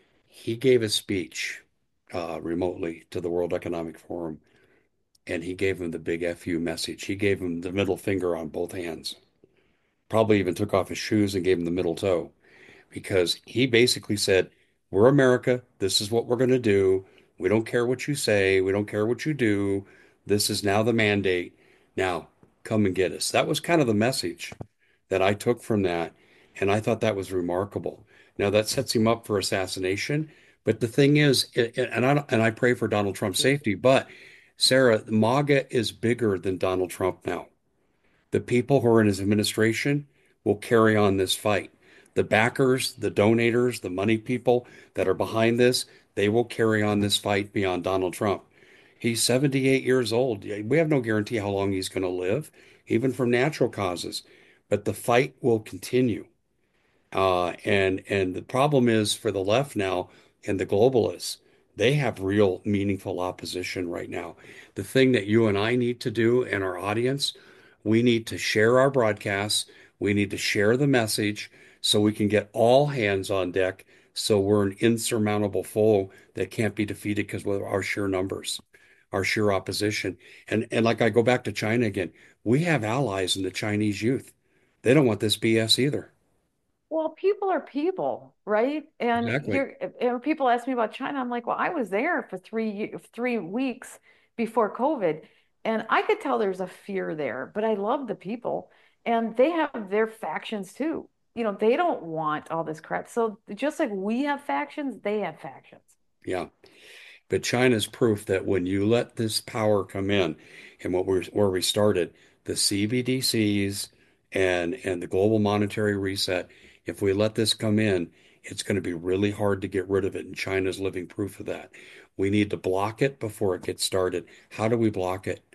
He gave a speech uh, remotely to the World Economic Forum, and he gave him the big F U message. He gave him the middle finger on both hands. Probably even took off his shoes and gave him the middle toe because he basically said, "We're America. This is what we're going to do. We don't care what you say. We don't care what you do. This is now the mandate. Now, come and get us." That was kind of the message that I took from that, and I thought that was remarkable. Now that sets him up for assassination, but the thing is, and I and I pray for Donald Trump's safety, but Sarah, MAGA is bigger than Donald Trump now. The people who are in his administration will carry on this fight. The backers, the donators, the money people that are behind this, they will carry on this fight beyond Donald Trump. He's seventy-eight years old. We have no guarantee how long he's going to live, even from natural causes. But the fight will continue. Uh, and and the problem is for the left now and the globalists, they have real meaningful opposition right now. The thing that you and I need to do and our audience, we need to share our broadcasts. We need to share the message so we can get all hands on deck. So we're an insurmountable foe that can't be defeated because of our sheer numbers, our sheer opposition. And and like I go back to China again, we have allies in the Chinese youth. They don't want this B S either. Well, people are people, right? And Exactly. here, and people ask me about China. I'm like, well, I was there for three ye- three weeks before COVID, And I could tell there's a fear there, but I love the people and they have their factions too. You know, they don't want all this crap. So just like we have factions, they have factions. Yeah. But China's proof that when you let this power come in, and what we're where we started, the C B D Cs and and the global monetary reset, if we let this come in, it's going to be really hard to get rid of it, and China's living proof of that. We need to block it before it gets started. How do we block it?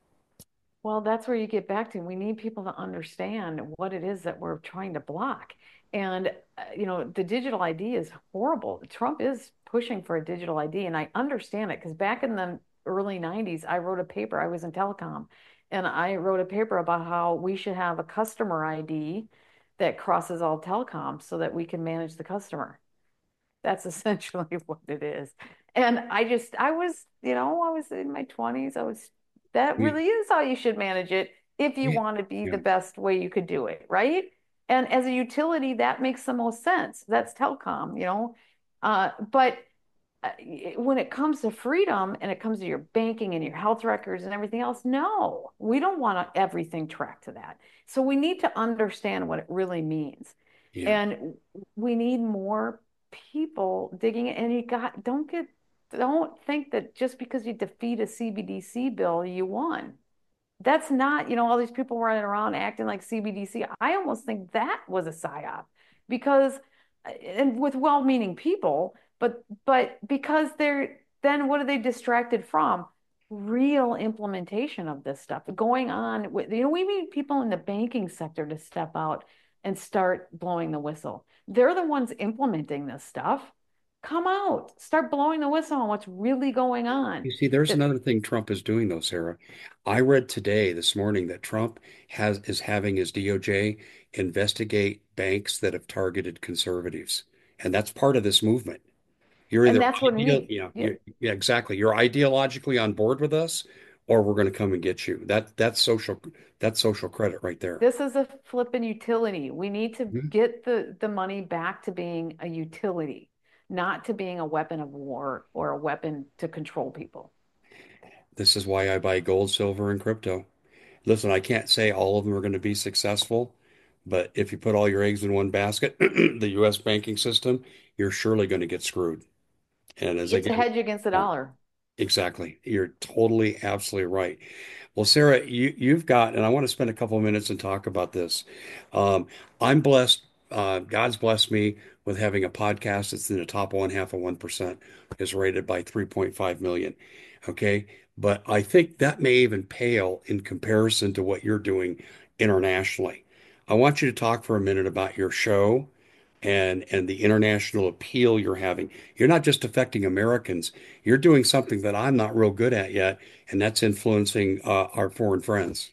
Well, that's where you get back to. We need people to understand what it is that we're trying to block. And, uh, you know, the digital I D is horrible. Trump is pushing for a digital I D, and I understand it because back in the early nineties, I wrote a paper. I was in telecom, and I wrote a paper about how we should have a customer I D that crosses all telecoms so that we can manage the customer. That's essentially what it is. And I just, I was, you know, I was in my twenties. I was, that We, really is how you should manage it if you yeah, want to be yeah. the best way you could do it, right? And as a utility, that makes the most sense. That's telecom, you know. Uh, but uh, when it comes to freedom and it comes to your banking and your health records and everything else, no, we don't want everything tracked to that. So we need to understand what it really means. Yeah. And we need more people digging it. And you got, don't get, don't think that just because you defeat a C B D C bill, you won. That's not, you know, all these people running around acting like C B D C. I almost think that was a psyop because, and with well-meaning people, but but because they're then what are they distracted from? Real implementation of this stuff going on with, you know, we need people in the banking sector to step out and start blowing the whistle. They're the ones implementing this stuff. Come out, start blowing the whistle on what's really going on. You see, there's That another thing Trump is doing though, Sarah. I read today, this morning, that Trump has is having his D O J investigate banks that have targeted conservatives. And that's part of this movement. You're and either that's what ideal, me. yeah, Yeah, you yeah, exactly. You're ideologically on board with us, or we're going to come and get you. That that's social that's social credit right there. this is a flipping utility. We need to Mhm. get the, the money back to being a utility, not to being a weapon of war or a weapon to control people. This is why I buy gold, silver, and crypto. Listen, I can't say all of them are going to be successful, but if you put all your eggs in one basket, the U S banking system, you're surely going to get screwed. And as It's a again, hedge against the uh, dollar. exactly, you're totally, absolutely right. Well, Sarah, you you've got, and I want to spend a couple of minutes and talk about this. Um, I'm blessed. Uh, God's blessed me with having a podcast that's in the top one half of one percent, is rated by three point five million. Okay, but I think that may even pale in comparison to what you're doing internationally. I want you to talk for a minute about your show and and the international appeal you're having. You're not just affecting Americans. You're doing something that I'm not real good at yet, and that's influencing uh, our foreign friends.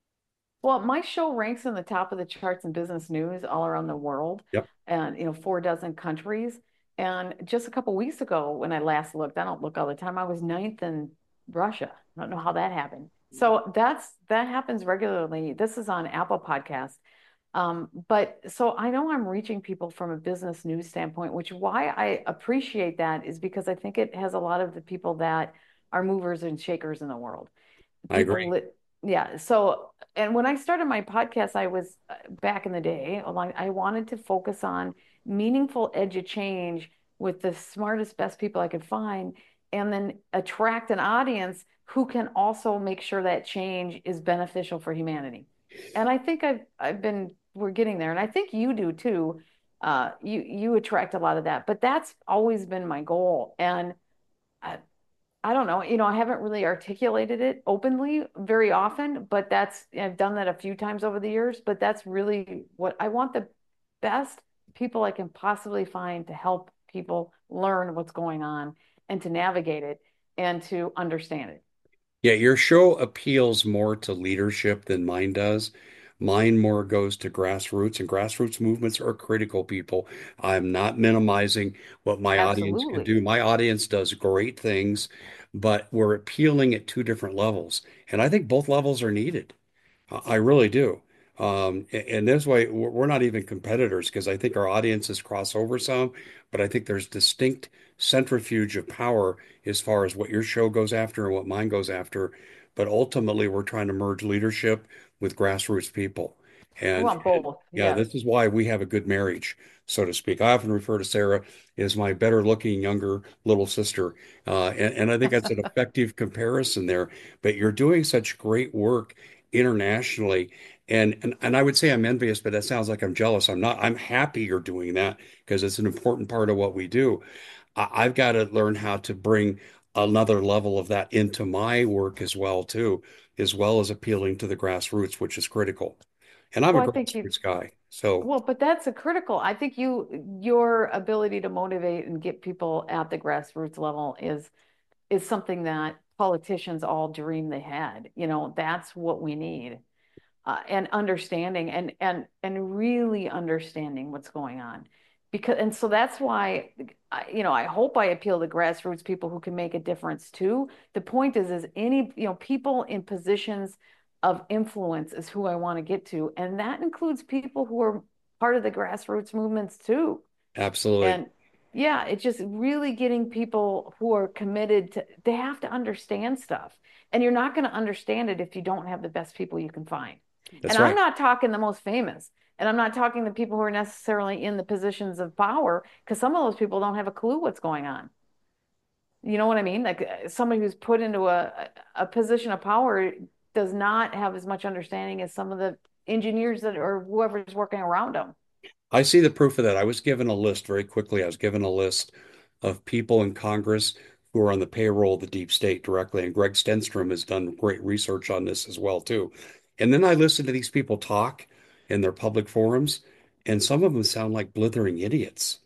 Well, my show ranks in the top of the charts in business news all around the world Yep, and, you know, four dozen countries. And just a couple weeks ago, when I last looked, I don't look all the time, I was ninth in Russia. I don't know how that happened. So that's that happens regularly. This is on Apple Podcast. Um, but so I know I'm reaching people from a business news standpoint, which why I appreciate that is because I think it has a lot of the people that are movers and shakers in the world. I People agree. lit, yeah. So, and when I started my podcast, I was uh, back in the day, like I wanted to focus on meaningful edge of change with the smartest, best people I could find, and then attract an audience who can also make sure that change is beneficial for humanity. And I think I've I've been we're getting there, and I think you do too. Uh, you you attract a lot of that, but that's always been my goal. And I, I don't know, you know, I haven't really articulated it openly very often, but that's I've done that a few times over the years, but that's really what I want the best people I can possibly find to help people learn what's going on and to navigate it and to understand it. Yeah, your show appeals more to leadership than mine does. Mine more goes to grassroots, and grassroots movements are critical, people. I'm not minimizing what my audience can Absolutely. do. My audience does great things, but we're appealing at two different levels. And I think both levels are needed. I I really do. Um, a- and this way, we're we're not even competitors because I think our audiences cross over some, but I think there's distinct centrifuge of power as far as what your show goes after and what mine goes after. But ultimately, we're trying to merge leadership with grassroots people. We And, want and both. yeah, Yes. this is why we have a good marriage, so to speak. I often refer to Sarah as my better looking younger little sister. Uh, and, and I think that's an effective comparison there. But you're doing such great work internationally. And, and and I would say I'm envious, but that sounds like I'm jealous. I'm not. I'm happy you're doing that because it's an important part of what we do. I, I've got to learn how to bring another level of that into my work as well, too, as well as appealing to the grassroots, which is critical. And I'm a Well, I think you, grassroots guy, so well, but that's a critical. I think you, your ability to motivate and get people at the grassroots level is is something that politicians all dream they had. You know, that's what we need. Uh, and understanding and and and really understanding what's going on because and so that's why I, you know I hope I appeal to grassroots people who can make a difference too. The point is is any you know people in positions of influence is who I want to get to, and that includes people who are part of the grassroots movements too. absolutely. And yeah, it's just really getting people who are committed to, they have to understand stuff. And you're not going to understand it if you don't have the best people you can find. That's And I'm right. not talking the most famous, and I'm not talking the people who are necessarily in the positions of power, because some of those people don't have a clue what's going on. You know what I mean? Like uh, somebody who's put into a, a position of power does not have as much understanding as some of the engineers that or whoever's working around them. I see the proof of that. I was given a list very quickly. I was given a list of people in Congress who are on the payroll of the deep state directly, and Greg Stenstrom has done great research on this as well too. And then I listen to these people talk in their public forums, and some of them sound like blithering idiots.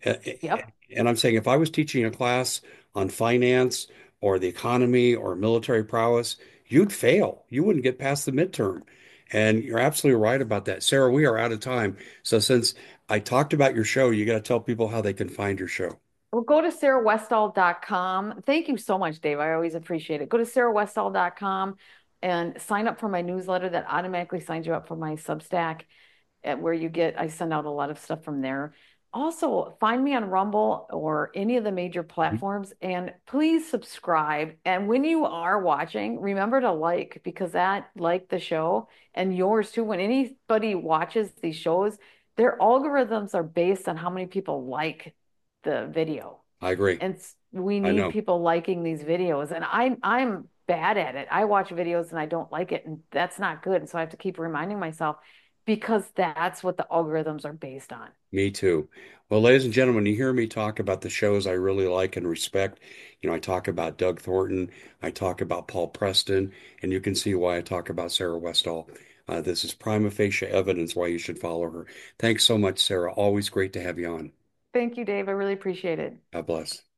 Yep. And I'm saying if I was teaching a class on finance or the economy or military prowess, you'd fail. You wouldn't get past the midterm. And you're absolutely right about that. Sarah, we are out of time. So since I talked about your show, you got to tell people how they can find your show. Well, go to sarah westall dot com. Thank you so much, Dave. I always appreciate it. Go to sarah westall dot com and sign up for my newsletter that automatically signs you up for my Substack, at where you get, I send out a lot of stuff from there. Also, find me on Rumble or any of the major platforms and please subscribe. And when you are watching, remember to like because that like the show and yours too. When anybody watches these shows, their algorithms are based on how many people like the video. I agree. And we I need know. people liking these videos. And I I'm bad at it. I watch videos and I don't like it, and that's not good. And so I have to keep reminding myself because that's what the algorithms are based on. Me too. Well, ladies and gentlemen, you hear me talk about the shows I really like and respect. You know, I talk about Doug Thornton, I talk about Paul Preston, and you can see why I talk about Sarah Westall. Uh, this is prima facie evidence why you should follow her. Thanks so much, Sarah. Always great to have you on. Thank you, Dave. I really appreciate it. God bless.